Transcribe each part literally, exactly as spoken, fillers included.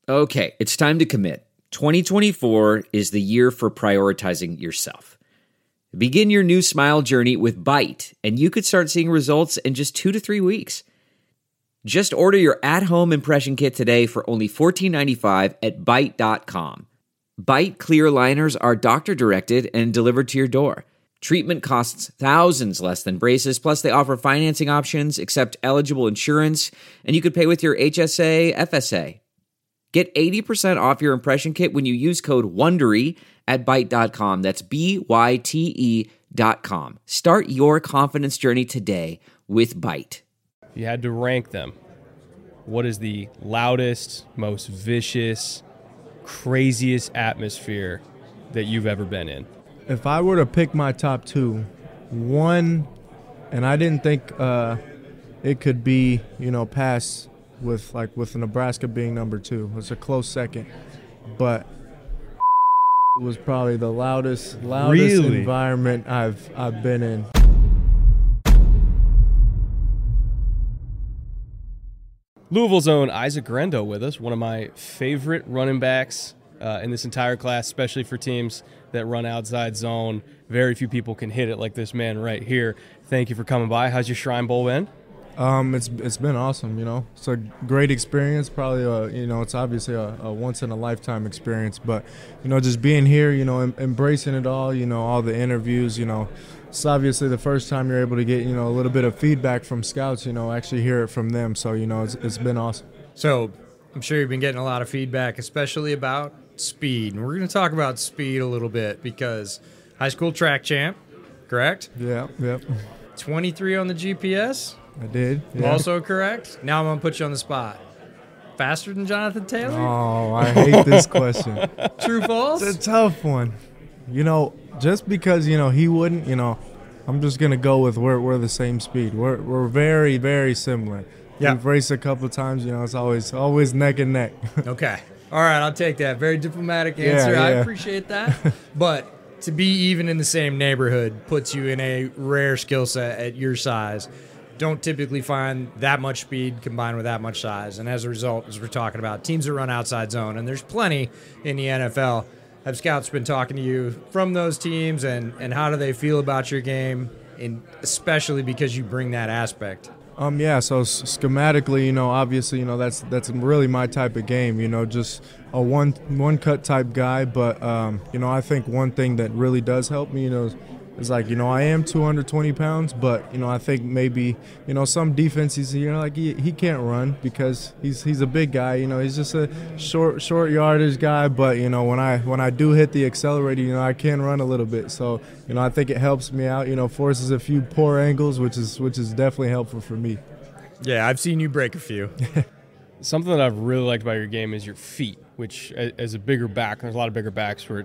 Okay, it's time to commit. twenty twenty-four is the year for prioritizing yourself. Begin your new smile journey with Byte, and you could start seeing results in just two to three weeks. Just order your at-home impression kit today for only fourteen ninety-five at byte dot com. Byte clear aligners are doctor-directed and delivered to your door. Treatment costs thousands less than braces, plus they offer financing options, accept eligible insurance, and you could pay with your H S A, F S A. Get eighty percent off your impression kit when you use code WONDERY at byte dot com. That's B Y T E dot com. Start your confidence journey today with Byte. If you had to rank them, what is the loudest, most vicious, craziest atmosphere that you've ever been in? If I were to pick my top two, one, and I didn't think uh, it could be, you know, pass with like with Nebraska being number two. It's a close second, but it was probably the loudest, loudest Really? environment I've I've been in. Louisville's own Isaac Grendo with us, one of my favorite running backs uh, in this entire class, especially for teams that run outside zone. Very few people can hit it like this man right here. Thank you for coming by. How's your Shrine Bowl been? Um, it's it's been awesome, you know. It's a great experience. Probably, a, you know, it's obviously a, a once in a lifetime experience. But, you know, just being here, you know, em- embracing it all, you know, all the interviews, you know, it's obviously the first time you're able to get, you know, a little bit of feedback from scouts, you know, actually hear it from them. So, you know, it's it's been awesome. So I'm sure you've been getting a lot of feedback, especially about speed. And we're going to talk about speed a little bit because high school track champ, correct? Yeah, yeah. twenty-three on the G P S. I did. Yeah. Also correct. Now I'm going to put you on the spot. Faster than Jonathan Taylor? Oh, I hate this question. True, false? It's a tough one. You know, just because, you know, he wouldn't, you know, I'm just going to go with we're, we're the same speed. We're we're very, very similar. Yeah. We've raced a couple of times, you know, it's always always neck and neck. Okay. All right, I'll take that. Very diplomatic answer. Yeah, I yeah. appreciate that. But to be even in the same neighborhood puts you in a rare skill set at your size. Don't typically find that much speed combined with that much size. And as a result, as we're talking about, teams that run outside zone, and there's plenty in the N F L. Have scouts been talking to you from those teams, and, and how do they feel about your game, and especially because you bring that aspect? Um, yeah, so s- schematically, you know, obviously, you know, that's that's really my type of game, you know, just a one one cut type guy. But, um, you know, I think one thing that really does help me, you know, is like, you know, I am two hundred twenty pounds, but, you know, I think maybe, you know, some defenses, you know, like he, he can't run because he's he's a big guy, you know, he's just a short short yardage guy. But, you know, when I when I do hit the accelerator, you know, I can run a little bit. So, you know, I think it helps me out, you know, forces a few poor angles, which is which is definitely helpful for me. Yeah, I've seen you break a few. Something that I've really liked about your game is your feet, which a- as a bigger back, there's a lot of bigger backs where,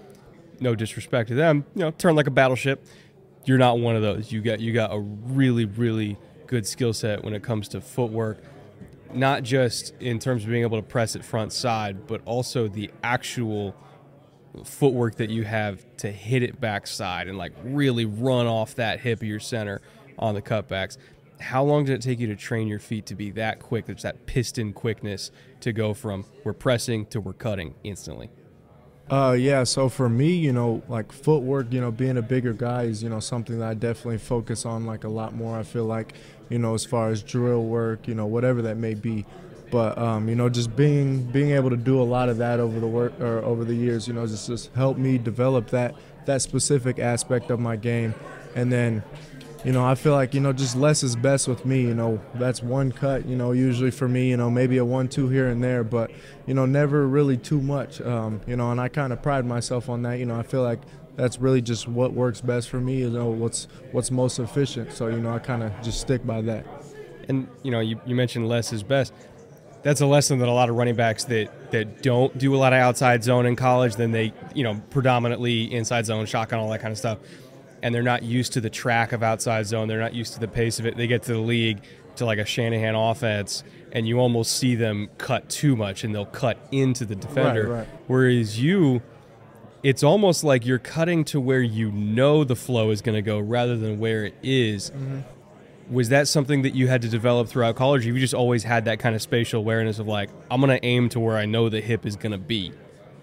no disrespect to them, you know, turn like a battleship. You're not one of those. You got you got a really, really good skill set when it comes to footwork, not just in terms of being able to press it front side, but also the actual footwork that you have to hit it backside and like really run off that hip of your center on the cutbacks. How long did it take you to train your feet to be that quick? There's that piston quickness to go from we're pressing to we're cutting instantly. Uh, yeah, so for me, you know, like footwork, you know, being a bigger guy is, you know, something that I definitely focus on like a lot more. I feel like, you know, as far as drill work, you know, whatever that may be. But, um, you know, just being being able to do a lot of that over the work or over the years, you know, just, just helped me develop that that specific aspect of my game. And then, you know, I feel like, you know, just less is best with me. You know, that's one cut, you know, usually for me, you know, maybe a one, two here and there, but, you know, never really too much, um, you know, and I kind of pride myself on that. You know, I feel like that's really just what works best for me, you know, what's what's most efficient. So, you know, I kind of just stick by that. And, you know, you, you mentioned less is best. That's a lesson that a lot of running backs that, that don't do a lot of outside zone in college, then they, you know, predominantly inside zone, shotgun, all that kind of stuff. And they're not used to the track of outside zone. They're not used to the pace of it. They get to the league, to like a Shanahan offense, and you almost see them cut too much, and they'll cut into the defender. Right, right. Whereas you, it's almost like you're cutting to where you know the flow is going to go rather than where it is. Mm-hmm. Was that something that you had to develop throughout college? Or you just always had that kind of spatial awareness of like, I'm going to aim to where I know the hip is going to be?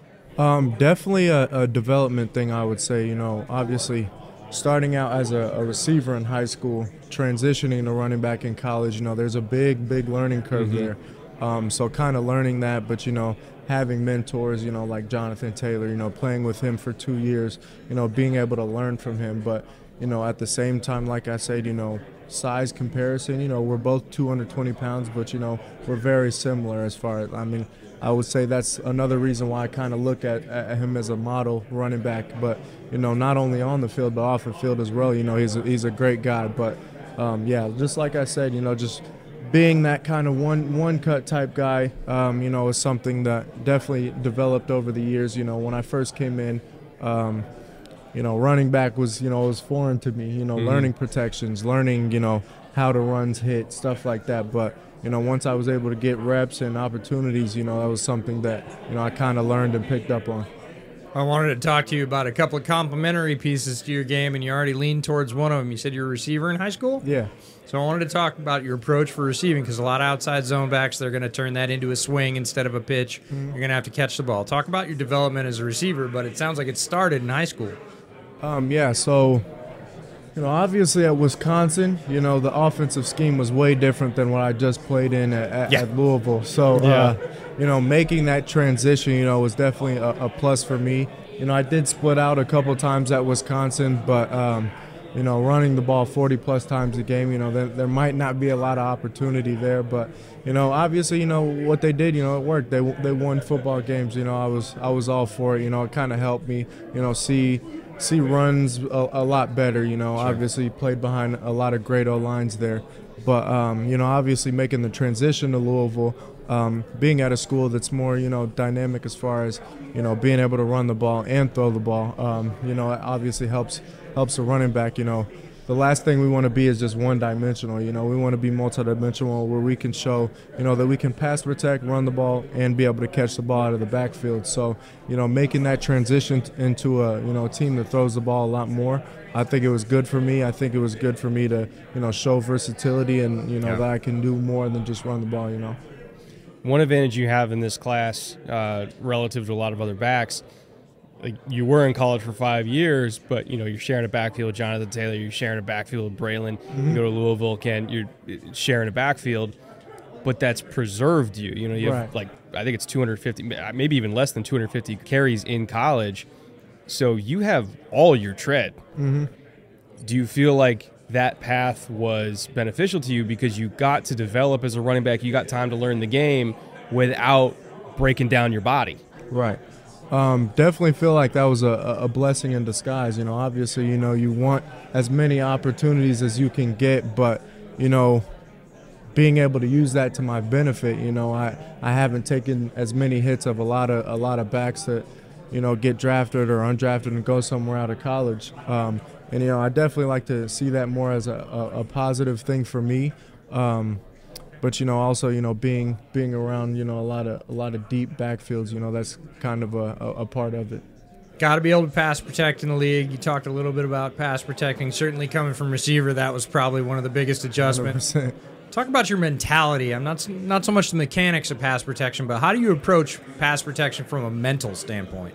Um, definitely a, a development thing, I would say. You know, obviously, starting out as a, a receiver in high school, transitioning to running back in college, you know, there's a big, big learning curve mm-hmm. there. Um, so kind of learning that, but, you know, having mentors, you know, like Jonathan Taylor, you know, playing with him for two years, you know, being able to learn from him. But, you know, at the same time, like I said, you know, size comparison, you know, we're both two hundred twenty pounds, but, you know, we're very similar as far as, I mean, I would say that's another reason why I kind of look at, at him as a model running back. But, you know, not only on the field, but off the field as well. You know, he's a, he's a great guy. But, um, yeah, just like I said, you know, just being that kind of one one cut type guy, um, you know, is something that definitely developed over the years. You know, when I first came in, um, you know, running back was, you know, it was foreign to me, you know, mm-hmm. learning protections, learning, you know, how to runs hit, stuff like that. But, you know, once I was able to get reps and opportunities, you know, that was something that, you know, I kind of learned and picked up on. I wanted to talk to you about a couple of complementary pieces to your game, and you already leaned towards one of them. You said you were a receiver in high school? Yeah. So I wanted to talk about your approach for receiving, because a lot of outside zone backs, they're going to turn that into a swing instead of a pitch. Mm-hmm. You're going to have to catch the ball. Talk about your development as a receiver, but it sounds like it started in high school. Um, yeah, so, you know, obviously at Wisconsin, you know, the offensive scheme was way different than what I just played in at, at, yeah. at Louisville. So, yeah. uh, you know, making that transition, you know, was definitely a, a plus for me. You know, I did split out a couple times at Wisconsin, but, um, you know, running the ball forty-plus times a game, you know, there, there might not be a lot of opportunity there. But, you know, obviously, you know, what they did, you know, it worked. They they won football games. You know, I was I was all for it. You know, it kind of helped me, you know, see – see runs a, a lot better, you know. Sure. Obviously played behind a lot of great O-lines there. But, um, you know, obviously making the transition to Louisville, um, being at a school that's more, you know, dynamic as far as, you know, being able to run the ball and throw the ball, um, you know, it obviously helps helps a running back, you know. The last thing we want to be is just one-dimensional, you know. We want to be multidimensional where we can show, you know, that we can pass protect, run the ball, and be able to catch the ball out of the backfield. So, you know, making that transition into a, you know, a team that throws the ball a lot more, I think it was good for me. I think it was good for me to, you know, show versatility and, you know, yeah. that I can do more than just run the ball, you know. One advantage you have in this class uh, relative to a lot of other backs, like you were in college for five years, but you know you're sharing a backfield with Jonathan Taylor, you're sharing a backfield with Braylon. Mm-hmm. You go to Louisville, Ken, you're sharing a backfield, but that's preserved you. You know, you have right. like I think it's two hundred fifty, maybe even less than two hundred fifty carries in college, so you have all your tread. Mm-hmm. Do you feel like that path was beneficial to you because you got to develop as a running back, you got time to learn the game without breaking down your body? Right. Um, definitely feel like that was a, a blessing in disguise. You know, obviously, you know, you want as many opportunities as you can get, but, you know, being able to use that to my benefit, you know, I, I haven't taken as many hits of a lot of a lot of backs that, you know, get drafted or undrafted and go somewhere out of college. Um, and, you know, I definitely like to see that more as a, a, a positive thing for me. Um, But, you know, also, you know, being being around, you know, a lot of a lot of deep backfields, you know, that's kind of a, a, a part of it. Got to be able to pass protect in the league. You talked a little bit about pass protecting. Certainly coming from receiver, that was probably one of the biggest adjustments. one hundred percent. Talk about your mentality. I'm not not so much the mechanics of pass protection, but how do you approach pass protection from a mental standpoint?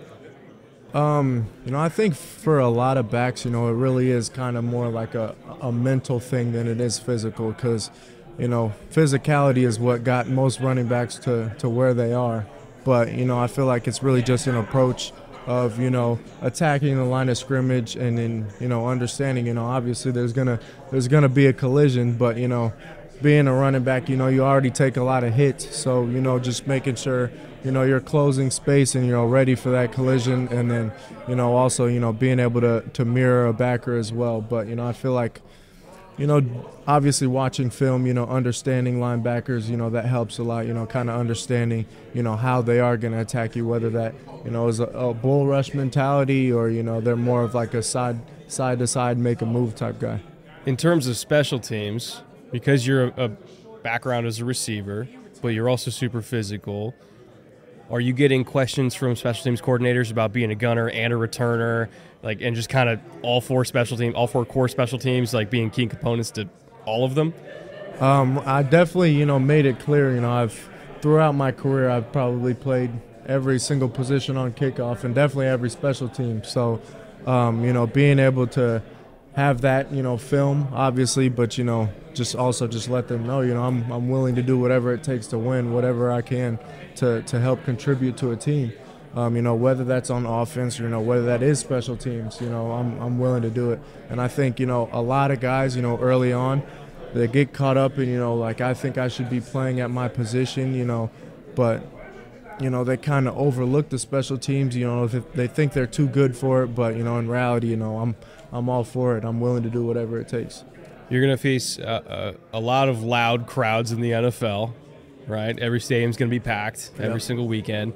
Um, you know, I think for a lot of backs, you know, it really is kind of more like a, a mental thing than it is physical because, you know, physicality is what got most running backs to, to where they are. But, you know, I feel like it's really just an approach of, you know, attacking the line of scrimmage and then, you know, understanding, you know, obviously there's going to there's gonna be a collision. But, you know, being a running back, you know, you already take a lot of hits. So, you know, just making sure, you know, you're closing space and you're ready for that collision. And then, you know, also, you know, being able to, to mirror a backer as well. But, you know, I feel like, you know, obviously watching film, you know, understanding linebackers, you know, that helps a lot, you know, kind of understanding, you know, how they are going to attack you, whether that, you know, is a, a bull rush mentality or, you know, they're more of like a side, side to side, make a move type guy. In terms of special teams, because you're a, a background as a receiver, but you're also super physical, are you getting questions from special teams coordinators about being a gunner and a returner, like, and just kind of all four special team, all four core special teams, like being key components to all of them? Um, I definitely, you know, made it clear, you know, I've throughout my career, I've probably played every single position on kickoff and definitely every special team. So, um, you know, being able to have that, you know, film, obviously, but, you know, just also just let them know, you know, I'm I'm willing to do whatever it takes to win, whatever I can to, to help contribute to a team. Um, you know, whether that's on offense or, you know, whether that is special teams, you know, I'm I'm willing to do it. And I think, you know, a lot of guys, you know, early on, they get caught up in, you know, like, I think I should be playing at my position, you know, but, you know, they kind of overlook the special teams, you know, if they think they're too good for it. But, you know, in reality, you know, I'm I'm all for it. I'm willing to do whatever it takes. You're going to face uh, a, a lot of loud crowds in the N F L, right? Every stadium's going to be packed every Yep. single weekend.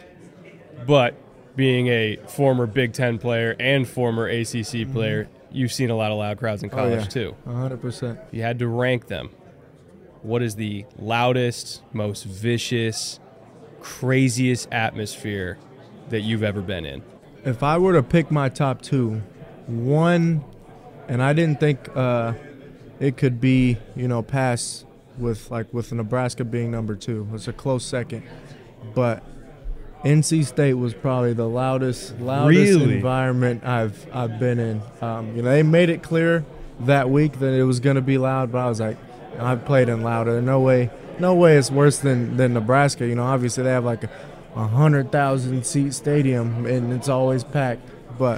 But being a former Big Ten player and former A C C player, mm-hmm. you've seen a lot of loud crowds in college oh, yeah. too. one hundred percent. If you had to rank them, what is the loudest, most vicious, craziest atmosphere that you've ever been in? If I were to pick my top two, one, and I didn't think uh, it could be, you know, pass with like with Nebraska being number two. It was a close second, but N C State was probably the loudest, loudest Really? environment I've I've been in. Um, you know, they made it clear that week that it was going to be loud, but I was like, I've played in louder. No way, no way it's worse than, than Nebraska. You know, obviously they have like a, a hundred thousand seat stadium and it's always packed. But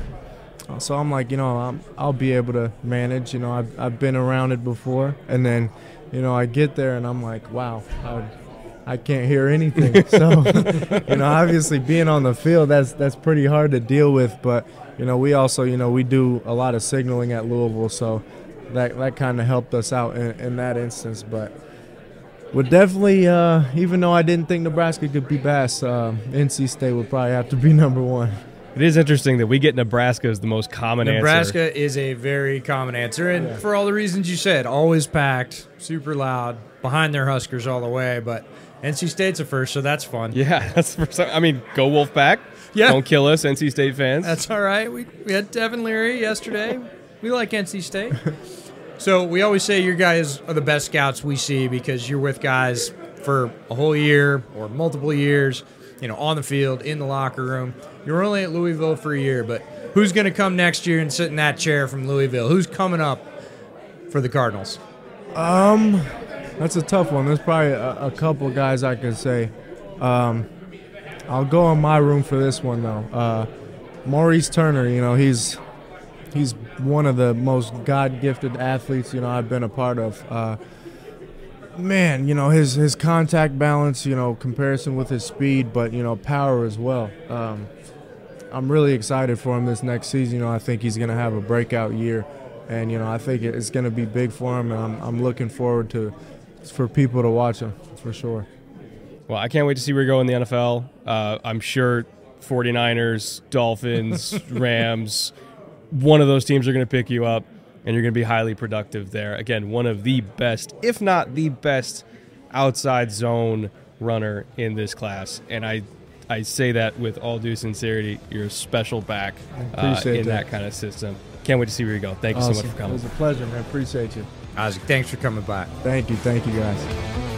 so I'm like, you know, I'm, I'll be able to manage. You know, I've I've been around it before, and then, you know, I get there and I'm like, wow, I, I can't hear anything. So, you know, obviously being on the field, that's that's pretty hard to deal with. But, you know, we also, you know, we do a lot of signaling at Louisville, so that that kind of helped us out in, in that instance. But would definitely, uh, even though I didn't think Nebraska could be Bass, uh, N C State would probably have to be number one. It is interesting that we get Nebraska as the most common Nebraska answer. is a very common answer, and Yeah. for all the reasons you said, always packed, super loud, behind their Huskers all the way. But N C State's a first, so that's fun. Yeah, that's the first time. I mean, go Wolfpack. Yeah. Don't kill us, N C State fans. That's all right. We, we had Devin Leary yesterday. We like N C State. So we always say your guys are the best scouts we see because you're with guys for a whole year or multiple years, you know, on the field, in the locker room. You're only at Louisville for a year, but who's going to come next year and sit in that chair from Louisville? Who's coming up for the Cardinals? Um, that's a tough one. There's probably a, a couple guys I could say. Um, I'll go in my room for this one though. Uh, Maurice Turner, you know, he's he's one of the most God-gifted athletes, you know, I've been a part of. Uh, man, you know, his his contact balance, you know, comparison with his speed, but you know, power as well. Um, I'm really excited for him this next season. You know, I think he's going to have a breakout year, and you know, I think it's going to be big for him, and I'm I'm looking forward to for people to watch him for sure. Well, I can't wait to see where you go in the N F L. Uh, I'm sure forty-niners, Dolphins, Rams, one of those teams are going to pick you up, and you're going to be highly productive there. Again, one of the best, if not the best, outside zone runner in this class. And I I say that with all due sincerity. You're a special back uh, Appreciate in that. that kind of system. Can't wait to see where you go. Thank you Awesome. so much for It coming. was a pleasure, man. Appreciate you. Isaac, thanks for coming by. Thank you. Thank you, guys.